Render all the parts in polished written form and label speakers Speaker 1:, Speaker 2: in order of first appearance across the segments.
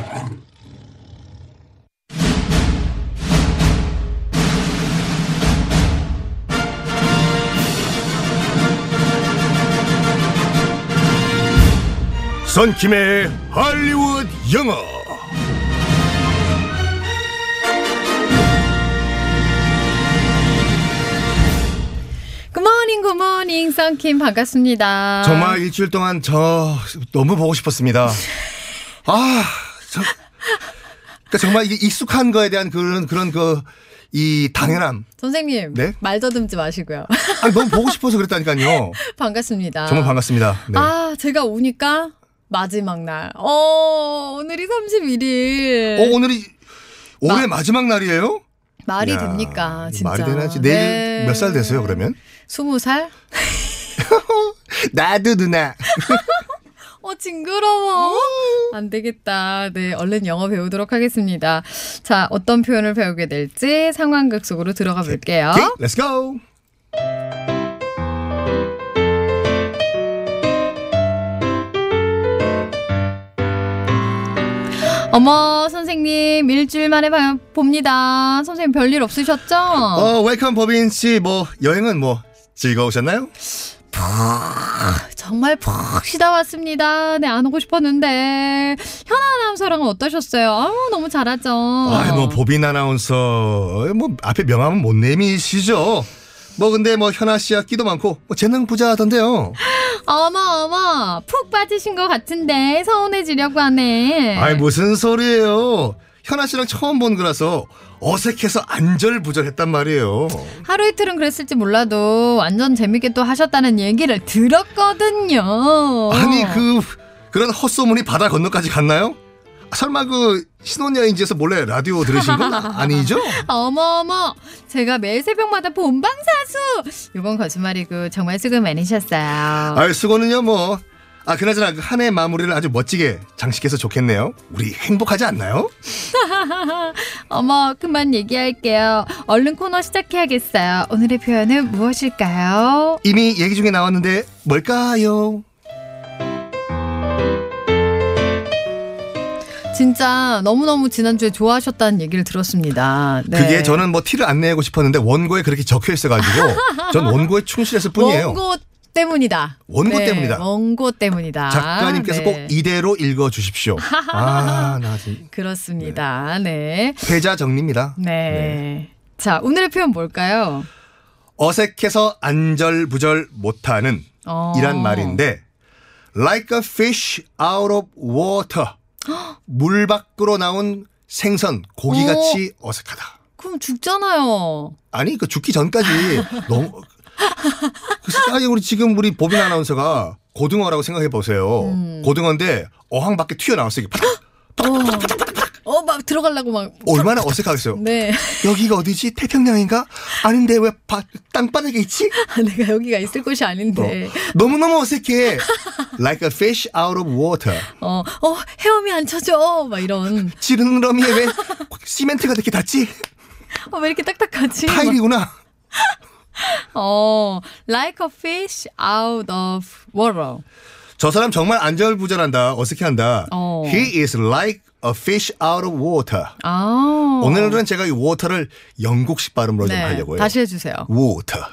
Speaker 1: 선킴의 할리우드 영어.
Speaker 2: 굿모닝 선킴 반갑습니다.
Speaker 1: 정말 일주일 동안 저 너무 보고 싶었습니다. 그러니까 정말 이게 익숙한 거에 대한 그런 이 당연함.
Speaker 2: 선생님,
Speaker 1: 네?
Speaker 2: 말 더듬지 마시고요.
Speaker 1: 아니, 너무 보고 싶어서 그랬다니까요.
Speaker 2: 반갑습니다.
Speaker 1: 정말 반갑습니다. 네.
Speaker 2: 제가 오니까 마지막 날. 오늘이 31일.
Speaker 1: 오늘이 올해 마지막 날이에요?
Speaker 2: 말이
Speaker 1: 야,
Speaker 2: 됩니까, 진짜.
Speaker 1: 말이 되나지? 내일
Speaker 2: 네.
Speaker 1: 몇 살 되세요, 그러면?
Speaker 2: 20살?
Speaker 1: 나도 누나.
Speaker 2: 징그러워. 안 되겠다. 네, 얼른 영어 배우도록 하겠습니다. 자, 어떤 표현을 배우게 될지 상황극 속으로 들어가 볼게요.
Speaker 1: Okay, let's go.
Speaker 2: 어머, 선생님, 일주일 만에 봅니다. 선생님, 별일 없으셨죠?
Speaker 1: 웰컴 법인 씨, 여행은 즐거우셨나요?
Speaker 2: 정말 푹 쉬다 왔습니다. 네, 안 오고 싶었는데. 현아 아나운서랑은 어떠셨어요? 너무 잘하죠.
Speaker 1: 법인 아나운서, 앞에 명함은 못 내미시죠? 근데 현아 씨야 끼도 많고, 재능 부자하던데요.
Speaker 2: 어머, 푹 빠지신 것 같은데, 서운해지려고 하네.
Speaker 1: 아이, 무슨 소리예요. 현아 씨랑 처음 본 거라서 어색해서 안절부절했단 말이에요.
Speaker 2: 하루 이틀은 그랬을지 몰라도 완전 재밌게 또 하셨다는 얘기를 들었거든요.
Speaker 1: 아니, 그런 헛소문이 바다 건너까지 갔나요? 설마 신혼여행지에서 몰래 라디오 들으신 건 아니죠?
Speaker 2: 어머, 제가 매일 새벽마다 본방사수. 이건 거짓말이고 정말 수고 많으셨어요.
Speaker 1: 아이, 수고는요 그나저나 한 해 마무리를 아주 멋지게 장식해서 좋겠네요. 우리 행복하지 않나요?
Speaker 2: 어머, 그만 얘기할게요. 얼른 코너 시작해야겠어요. 오늘의 표현은 무엇일까요?
Speaker 1: 이미 얘기 중에 나왔는데 뭘까요?
Speaker 2: 진짜 너무너무 지난주에 좋아하셨다는 얘기를 들었습니다. 네.
Speaker 1: 그게 저는 티를 안 내고 싶었는데 원고에 그렇게 적혀 있어가지고 전 원고에 충실했을 뿐이에요.
Speaker 2: 원고 때문이다.
Speaker 1: 원고 때문이다.
Speaker 2: 원고 때문이다.
Speaker 1: 작가님께서
Speaker 2: 네.
Speaker 1: 꼭 이대로 읽어주십시오. 나 지금
Speaker 2: 그렇습니다. 네.
Speaker 1: 회자 정리입니다.
Speaker 2: 네. 자, 오늘의 표현 뭘까요?
Speaker 1: 어색해서 안절부절 못하는 이란 말인데 like a fish out of water. 물 밖으로 나온 생선, 고기같이 어색하다.
Speaker 2: 그럼 죽잖아요.
Speaker 1: 아니, 죽기 전까지 너무. 우리 법인 아나운서가 고등어라고 생각해 보세요. 고등어인데 어항 밖에 튀어나왔어요.
Speaker 2: 막 들어가려고 막.
Speaker 1: 얼마나 어색하겠어요.
Speaker 2: 네.
Speaker 1: 여기가 어디지? 태평양인가? 아닌데 왜 땅바닥에 있지?
Speaker 2: 내가 여기가 있을 곳이 아닌데.
Speaker 1: 너무너무 어색해. Like a fish out of water.
Speaker 2: 헤엄이 안 쳐져. 막 이런.
Speaker 1: 지느러미에 왜 시멘트가 이렇게 닿지?
Speaker 2: 왜 이렇게 딱딱하지?
Speaker 1: 타일이구나.
Speaker 2: Like a fish out of water.
Speaker 1: 저 사람 정말 안절부절한다. 어색해한다. He is like a fish out of water. 오늘은 제가 이 water를 영국식 발음으로 좀 하려고요.
Speaker 2: 다시 해주세요.
Speaker 1: water.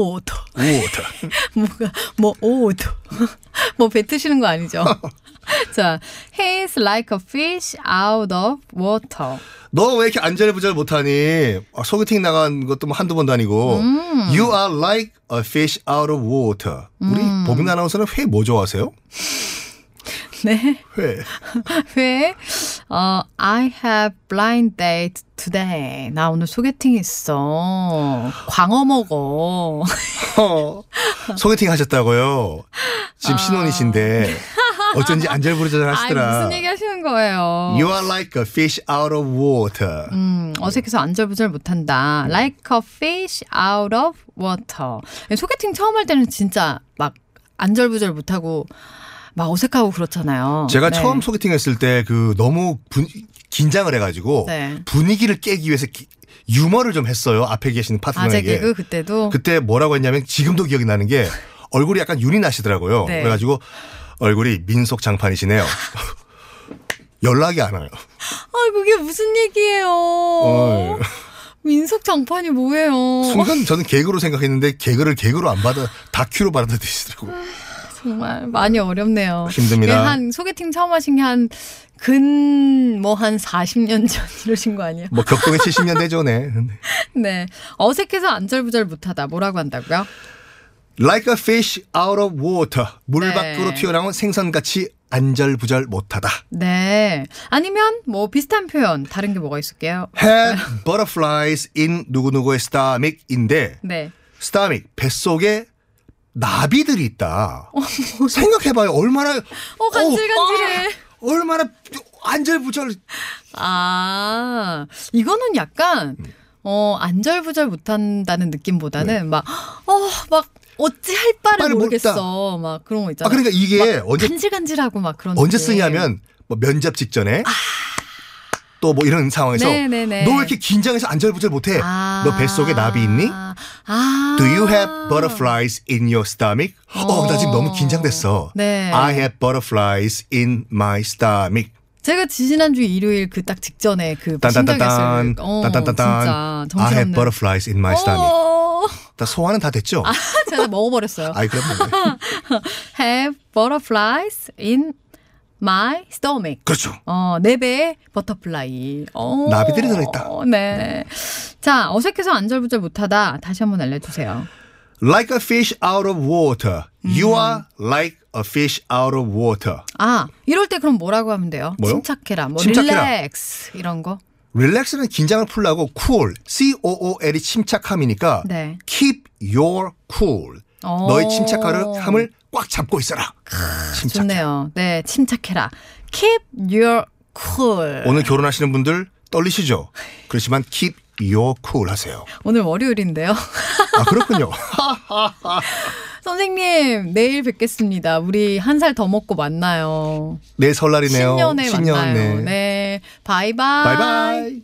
Speaker 2: water. 뱉으시는 거 아니죠? 자, he is like a fish out of water.
Speaker 1: 너 왜 이렇게 안절부절 못하니? 소개팅 나간 것도 한두 번도 아니고. You are like a fish out of water. 우리 법인 아나운서는 회 뭐 좋아하세요?
Speaker 2: 네.
Speaker 1: 회.
Speaker 2: I have blind date today. 나 오늘 소개팅 있어. 광어 먹어.
Speaker 1: 소개팅 하셨다고요? 지금 신혼이신데 어쩐지 안절부절 하시더라.
Speaker 2: 무슨 얘기 하시는 거예요?
Speaker 1: You are like a fish out of water.
Speaker 2: 어색해서 안절부절 못한다. Like a fish out of water. 소개팅 처음 할 때는 진짜 막 안절부절 못하고 막 어색하고 그렇잖아요.
Speaker 1: 제가 처음 소개팅 했을 때 너무 긴장을 해가지고 분위기를 깨기 위해서 유머를 좀 했어요. 앞에 계시는 파트너에게.
Speaker 2: 개그 그때도?
Speaker 1: 그때 뭐라고 했냐면 지금도 기억이 나는 게 얼굴이 약간 윤이 나시더라고요. 그래가지고 얼굴이 민속 장판이시네요. 연락이 안 와요.
Speaker 2: 아, 그게 무슨 얘기예요? 민속 장판이 뭐예요?
Speaker 1: 순간 저는 개그로 생각했는데 개그로 안 받아 다큐로 받아들이시더라고요.
Speaker 2: 정말 많이 어렵네요.
Speaker 1: 힘듭니다.
Speaker 2: 한 소개팅 처음 하신 게 한 40년 전 이러신 거 아니에요?
Speaker 1: 뭐 격동에 70년 되죠, 네.
Speaker 2: 네. 어색해서 안절부절 못하다. 뭐라고 한다고요?
Speaker 1: Like a fish out of water. 물
Speaker 2: 네.
Speaker 1: 밖으로 튀어나온 생선같이 안절부절 못하다.
Speaker 2: 네. 아니면 뭐 비슷한 표현 다른 게 뭐가 있을게요?
Speaker 1: Had butterflies in 누구누구의 stomach인데
Speaker 2: 네.
Speaker 1: stomach, 뱃속에 나비들이 있다. 생각해봐요. 얼마나
Speaker 2: 간질간질해.
Speaker 1: 얼마나 안절부절.
Speaker 2: 아, 이거는 약간 안절부절 못한다는 느낌보다는 막 어찌할 바를 모르겠어. 막 그런 거 있잖아.
Speaker 1: 그러니까 이게 언제
Speaker 2: 간질간질하고 막 그런
Speaker 1: 언제
Speaker 2: 느낌.
Speaker 1: 쓰냐면 뭐 면접 직전에 또 뭐 이런 상황에서
Speaker 2: 네네네.
Speaker 1: 너 왜 이렇게 긴장해서 안절부절 못해? 너 뱃속에 나비 있니? Do you have butterflies in your stomach? 나 지금 너무 긴장됐어.
Speaker 2: 네.
Speaker 1: I have butterflies in my stomach.
Speaker 2: 제가 지난주 일요일 그 딱 직전에 그
Speaker 1: 딴딴딴딴
Speaker 2: 진짜 정신없는.
Speaker 1: I have butterflies in my stomach. 다 소화는 다 됐죠?
Speaker 2: 제가 먹어버렸어요.
Speaker 1: 그럼요.
Speaker 2: Have butterflies in my stomach.
Speaker 1: 그렇죠.
Speaker 2: 내 배에 버터플라이.
Speaker 1: 나비들이 들어있다.
Speaker 2: 네. 자, 어색해서 안절부절 못하다. 다시 한번 알려주세요.
Speaker 1: Like a fish out of water. You are like a fish out of water.
Speaker 2: 이럴 때 그럼 뭐라고 하면 돼요?
Speaker 1: 뭐요?
Speaker 2: 침착해라.
Speaker 1: 침착해라.
Speaker 2: 릴렉스 이런 거.
Speaker 1: 릴렉스는 긴장을 풀라고 cool, C-O-O-L이 침착함이니까
Speaker 2: 네.
Speaker 1: keep your cool. 너의 침착함을 꽉 잡고 있어라. 침착해.
Speaker 2: 좋네요. 네, 침착해라. Keep your cool.
Speaker 1: 오늘 결혼하시는 분들 떨리시죠? 그렇지만 keep your cool 하세요.
Speaker 2: 오늘 월요일인데요.
Speaker 1: 그렇군요.
Speaker 2: 선생님, 내일 뵙겠습니다. 우리 한 살 더 먹고 만나요.
Speaker 1: 내일 설날이네요.
Speaker 2: 신년에 만나요.
Speaker 1: 네.
Speaker 2: 네, 바이바이.
Speaker 1: 바이바이.